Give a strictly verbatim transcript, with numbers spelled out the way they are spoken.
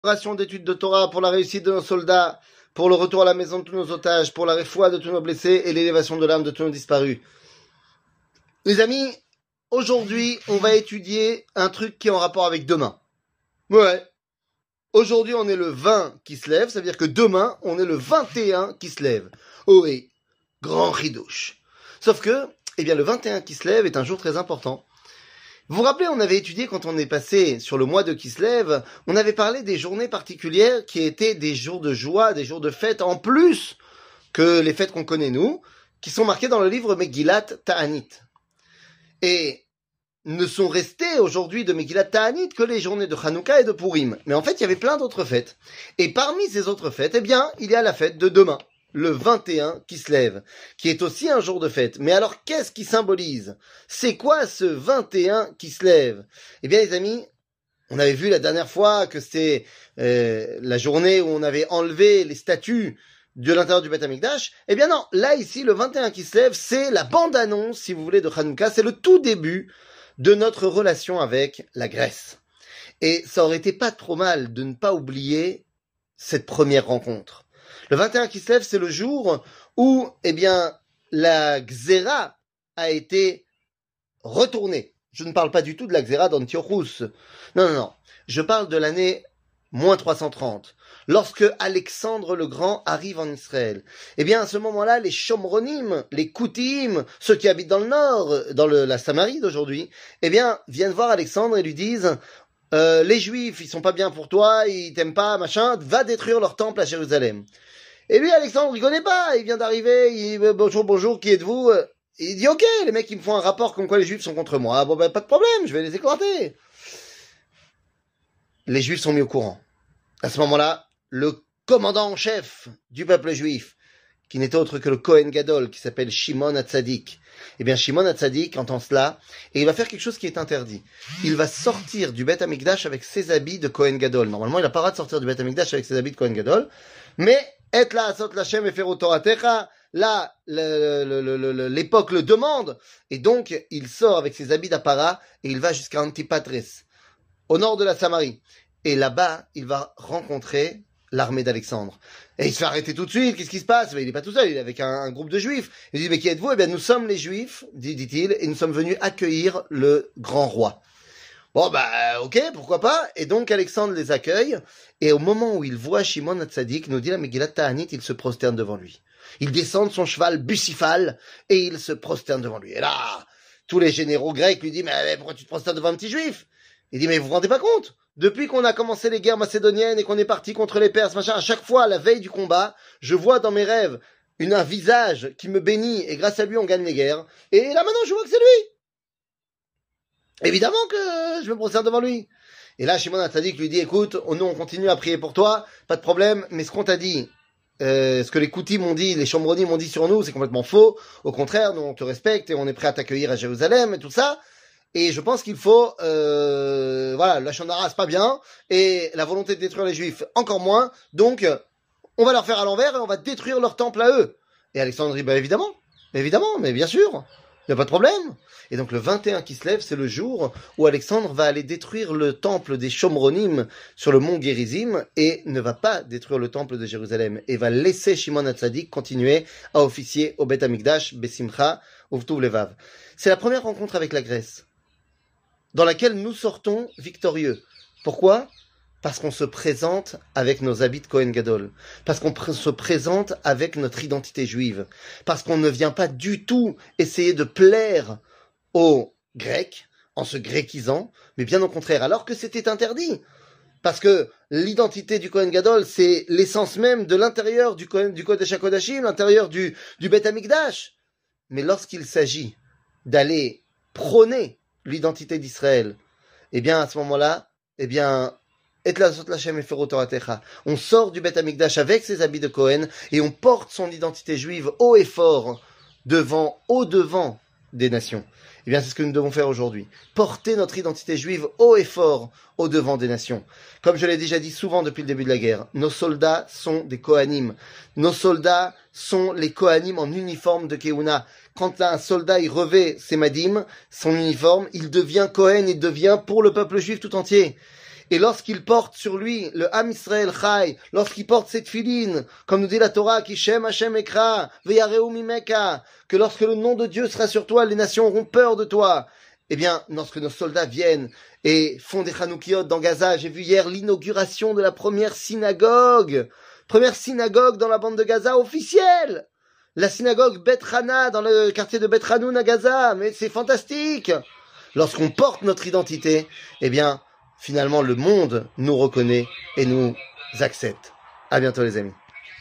Ration d'études de Torah pour la réussite de nos soldats, pour le retour à la maison de tous nos otages, pour la réfoua de tous nos blessés et l'élévation de l'âme de tous nos disparus. Les amis, aujourd'hui, on va étudier un truc qui est en rapport avec demain. Ouais. Aujourd'hui, on est le vingt qui se lève, ça veut dire que demain, on est le vingt et un qui se lève. Oh oui, grand ridouche. Sauf que, eh bien, le vingt et un qui se lève est un jour très important. Vous vous rappelez, on avait étudié quand on est passé sur le mois de Kislev, on avait parlé des journées particulières qui étaient des jours de joie, des jours de fête, en plus que les fêtes qu'on connaît nous, qui sont marquées dans le livre Megillat Ta'anit. Et ne sont restées aujourd'hui de Megillat Ta'anit que les journées de Hanouka et de Purim. Mais en fait, il y avait plein d'autres fêtes. Et parmi ces autres fêtes, eh bien, il y a la fête de demain, le vingt et un qui se lève, qui est aussi un jour de fête. Mais alors, qu'est-ce qui symbolise? C'est quoi ce vingt et un qui se lève? Eh bien, les amis, on avait vu la dernière fois que c'était euh, la journée où on avait enlevé les statues de l'intérieur du Beth Amikdash. Eh bien non, là, ici, le vingt et un qui se lève, c'est la bande-annonce, si vous voulez, de Hanouka. C'est le tout début de notre relation avec la Grèce. Et ça aurait été pas trop mal de ne pas oublier cette première rencontre. Le vingt et un qui se lève, c'est le jour où, eh bien, la Xéra a été retournée. Je ne parle pas du tout de la Xéra d'Antiochus. Non, non, non. Je parle de l'année moins trois cent trente. Lorsque Alexandre le Grand arrive en Israël. Eh bien, à ce moment-là, les Shomronim, les Koutim, ceux qui habitent dans le nord, dans le, la Samarie d'aujourd'hui, eh bien, viennent voir Alexandre et lui disent euh, les Juifs, ils sont pas bien pour toi, ils t'aiment pas, machin, va détruire leur temple à Jérusalem. Et lui, Alexandre, il connaît pas, il vient d'arriver, il bonjour, bonjour, qui êtes-vous? Il dit ok, les mecs, ils me font un rapport comme quoi les Juifs sont contre moi. Bon, ben, pas de problème, je vais les éclater. Les Juifs sont mis au courant. À ce moment-là, le commandant en chef du peuple juif, qui n'était autre que le Kohen Gadol, qui s'appelle Shimon Hatzadik. Eh bien, Shimon Hatzadik entend cela, et il va faire quelque chose qui est interdit. Il va sortir du Beth Amikdash avec ses habits de Kohen Gadol. Normalement, il n'a pas le droit de sortir du Beth Amikdash avec ses habits de Kohen Gadol, mais et la asot lachem efero toratecha, là, l'époque le demande, et donc, il sort avec ses habits d'apparat, et il va jusqu'à Antipatris, au nord de la Samarie. Et là-bas, il va rencontrer l'armée d'Alexandre. Et il se fait arrêter tout de suite. Qu'est-ce qui se passe? Mais il n'est pas tout seul, il est avec un, un groupe de juifs. Il dit, mais qui êtes-vous? Eh bien, nous sommes les juifs, dit-il, et nous sommes venus accueillir le grand roi. Bon, bah, ok, pourquoi pas? Et donc, Alexandre les accueille, et au moment où il voit Shimon Hatzadik, nous dit la Megillat Ta'anit, il se prosterne devant lui. Il descend de son cheval bucéphale, et il se prosterne devant lui. Et là, tous les généraux grecs lui disent, mais pourquoi tu te prosternes devant un petit juif? Il dit, mais vous vous rendez pas compte? Depuis qu'on a commencé les guerres macédoniennes et qu'on est parti contre les Perses, machin, à chaque fois, à la veille du combat, je vois dans mes rêves une, un visage qui me bénit et grâce à lui, on gagne les guerres. Et là, maintenant, je vois que c'est lui. Évidemment que je me prosterne devant lui. Et là, Shimon Hatzadik lui dit, écoute, nous, on continue à prier pour toi, pas de problème, mais ce qu'on t'a dit, euh, ce que les Koutim m'ont dit, les Shomronim m'ont dit sur nous, c'est complètement faux. Au contraire, nous, on te respecte et on est prêt à t'accueillir à Jérusalem et tout ça. Et je pense qu'il faut, euh, voilà, la Shonara, c'est pas bien, et la volonté de détruire les Juifs, encore moins, donc, on va leur faire à l'envers et on va détruire leur temple à eux. Et Alexandre dit, bah évidemment, évidemment, mais bien sûr, il n'y a pas de problème. Et donc le vingt et un qui se lève, c'est le jour où Alexandre va aller détruire le temple des Shomronim sur le mont Gérizim, et ne va pas détruire le temple de Jérusalem, et va laisser Shimon Hatzadik continuer à officier au Beth Amikdash, Besimcha, Uvtuv Levav. C'est la première rencontre avec la Grèce, dans laquelle nous sortons victorieux. Pourquoi? Parce qu'on se présente avec nos habits de Kohen Gadol. Parce qu'on pr- se présente avec notre identité juive. Parce qu'on ne vient pas du tout essayer de plaire aux Grecs, en se gréquisant, mais bien au contraire, alors que c'était interdit. Parce que l'identité du Kohen Gadol, c'est l'essence même de l'intérieur du Kohen, du Kodesh HaKodashim, l'intérieur du, du Beth Amikdash. Mais lorsqu'il s'agit d'aller prôner l'identité d'Israël, eh bien, à ce moment-là, eh bien, et la sot lachem efero toratecha. On sort du Beth Amikdash avec ses habits de Cohen et on porte son identité juive haut et fort devant, au devant des nations. Eh bien, c'est ce que nous devons faire aujourd'hui. Porter notre identité juive haut et fort au devant des nations. Comme je l'ai déjà dit souvent depuis le début de la guerre, nos soldats sont des Kohanim. Nos soldats sont les Kohanim en uniforme de Keuna. Quand un soldat il revêt ses madim, son uniforme, il devient Kohen, il devient pour le peuple juif tout entier. Et lorsqu'il porte sur lui le Am Israël Chai, lorsqu'il porte cette filine, comme nous dit la Torah, Kishem Hashem Ekra, Veyareu Mimeka, que lorsque le nom de Dieu sera sur toi, les nations auront peur de toi. Eh bien, lorsque nos soldats viennent et font des Chanukiyot dans Gaza, j'ai vu hier l'inauguration de la première synagogue, première synagogue dans la bande de Gaza officielle. La synagogue Bet Hana dans le quartier de Bet Hanoun à Gaza, mais c'est fantastique. Lorsqu'on porte notre identité, eh bien, finalement, le monde nous reconnaît et nous accepte. À bientôt, les amis.